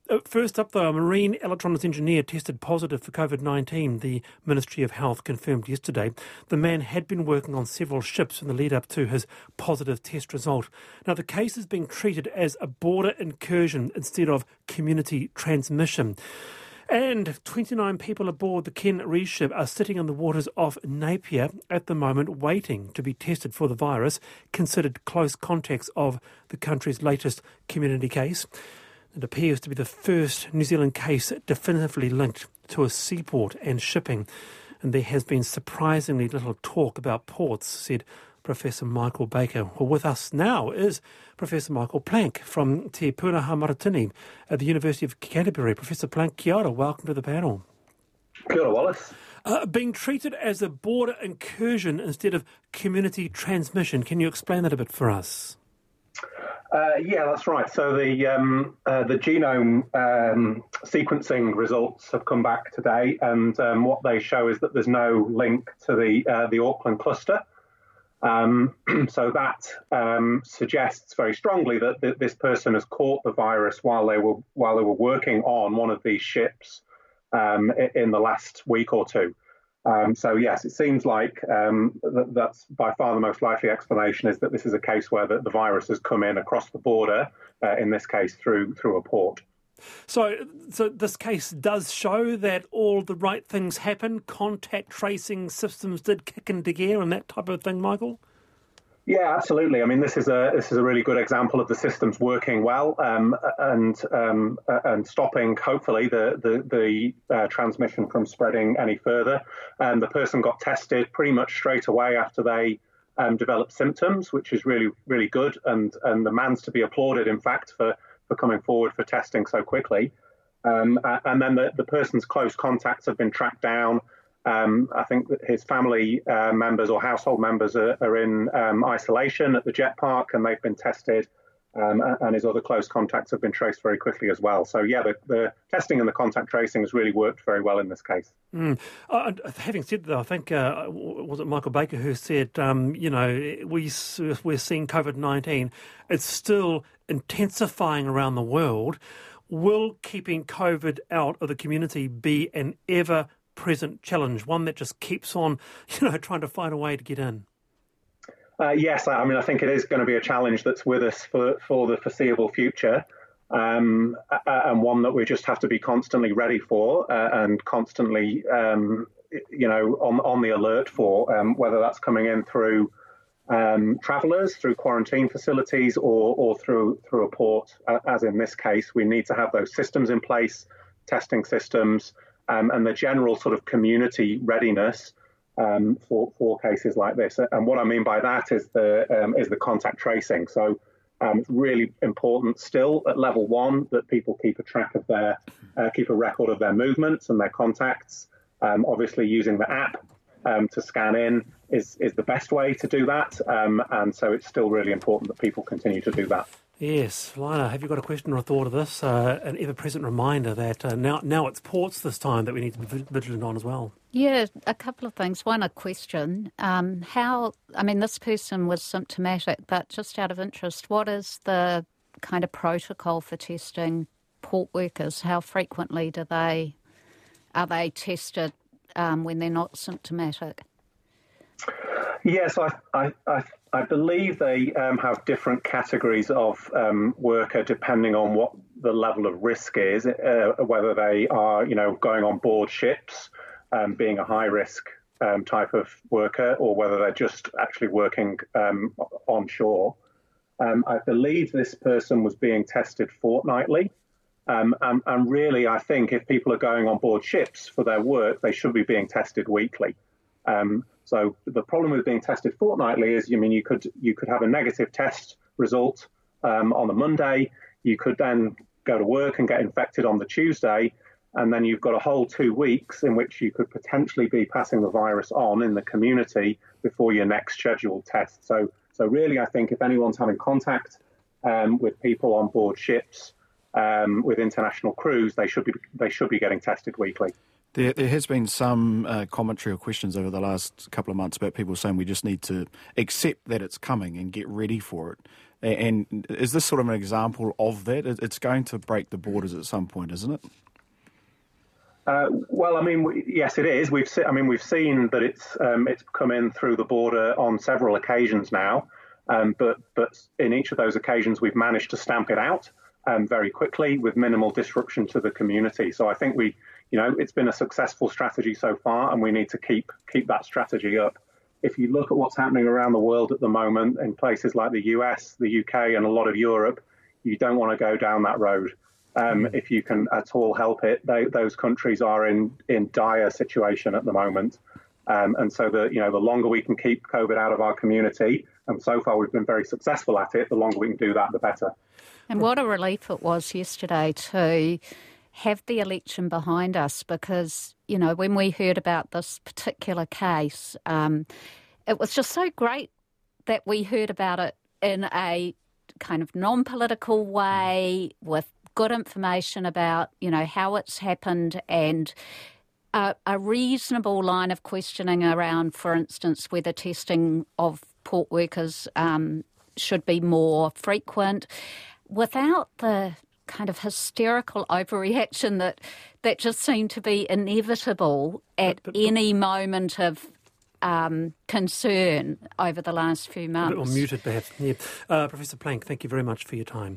First up, though, a marine electronics engineer tested positive for COVID-19, the Ministry of Health confirmed yesterday. The man had been working on several ships in the lead-up to his positive test result. Now, the case is being treated as a border incursion instead of community transmission. And 29 people aboard the Ken Rees ship are sitting in the waters off Napier at the moment waiting to be tested for the virus, considered close contacts of the country's latest community case. It appears to be the first New Zealand case definitively linked to a seaport and shipping. And there has been surprisingly little talk about ports, said Professor Michael Baker. Well, with us now is Professor Michael Plank from Te Pūnaha Maratini at the University of Canterbury. Professor Plank, kia ora, welcome to the panel. Kia ora, Wallace. Being treated as a border incursion instead of community transmission, can you explain that a bit for us? Yeah, that's right. So the genome sequencing results have come back today, and what they show is that there's no link to the Auckland cluster. So that suggests very strongly that this person has caught the virus while they were working on one of these ships in the last week or two. So yes, it seems like that's by far the most likely explanation, is that this is a case where the virus has come in across the border, in this case through a port. So this case does show that all the right things happen, contact tracing systems did kick into gear and that type of thing, Michael? Yeah, absolutely. I mean, this is a really good example of the systems working well and stopping, hopefully, the transmission from spreading any further. The person got tested pretty much straight away after they developed symptoms, which is really, really good. And the man's to be applauded, in fact, for coming forward for testing so quickly. And then the person's close contacts have been tracked down. I think that his family members or household members are in isolation at the jet park, and they've been tested, and his other close contacts have been traced very quickly as well. So, yeah, the testing and the contact tracing has really worked very well in this case. Having said that, I think, was it Michael Baker who said, we're seeing COVID-19, it's still intensifying around the world. Will keeping COVID out of the community be an ever-present challenge, one that just keeps on, trying to find a way to get in? Yes, I mean, I think it is going to be a challenge that's with us for the foreseeable future, and one that we just have to be constantly ready for and constantly, on the alert for, whether that's coming in through travellers, through quarantine facilities, or through a port. As in this case, we need to have those systems in place, testing systems, and the general sort of community readiness for cases like this. And what I mean by that is the contact tracing. So it's really important still at level 1 that people keep a record of their movements and their contacts. Obviously, using the app to scan in is the best way to do that. And so it's still really important that people continue to do that. Yes. Lina, have you got a question or a thought of this? An ever-present reminder that now it's ports this time that we need to be vigilant on as well. Yeah, a couple of things. One, a question. This person was symptomatic, but just out of interest, what is the kind of protocol for testing port workers? How frequently are they tested when they're not symptomatic? Yes, I believe they have different categories of worker depending on what the level of risk is, whether they are, going on board ships, being a high risk type of worker, or whether they're just actually working on shore. I believe this person was being tested fortnightly. And really, I think if people are going on board ships for their work, they should be being tested weekly. So the problem with being tested fortnightly is, you could have a negative test result on a Monday. You could then go to work and get infected on the Tuesday, and then you've got a whole 2 weeks in which you could potentially be passing the virus on in the community before your next scheduled test. So really, I think if anyone's having contact with people on board ships, with international crews, they should be getting tested weekly. There has been some commentary or questions over the last couple of months about people saying we just need to accept that it's coming and get ready for it. And is this sort of an example of that? It's going to break the borders at some point, isn't it? Well, I mean, yes, it is. We've seen that it's come in through the border on several occasions now, but in each of those occasions we've managed to stamp it out very quickly with minimal disruption to the community. So I think it's been a successful strategy so far, and we need to keep that strategy up. If you look at what's happening around the world at the moment in places like the US, the UK, and a lot of Europe, you don't want to go down that road. If you can at all help it, those countries are in dire situation at the moment. And so the longer we can keep COVID out of our community, and so far we've been very successful at it, the longer we can do that, the better. And what a relief it was yesterday to have the election behind us, because, when we heard about this particular case, it was just so great that we heard about it in a kind of non-political way with good information about, how it's happened, and a reasonable line of questioning around, for instance, whether testing of port workers should be more frequent, without the kind of hysterical overreaction that just seemed to be inevitable at any moment of concern over the last few months. Or muted, perhaps. Yeah. Professor Plank, thank you very much for your time.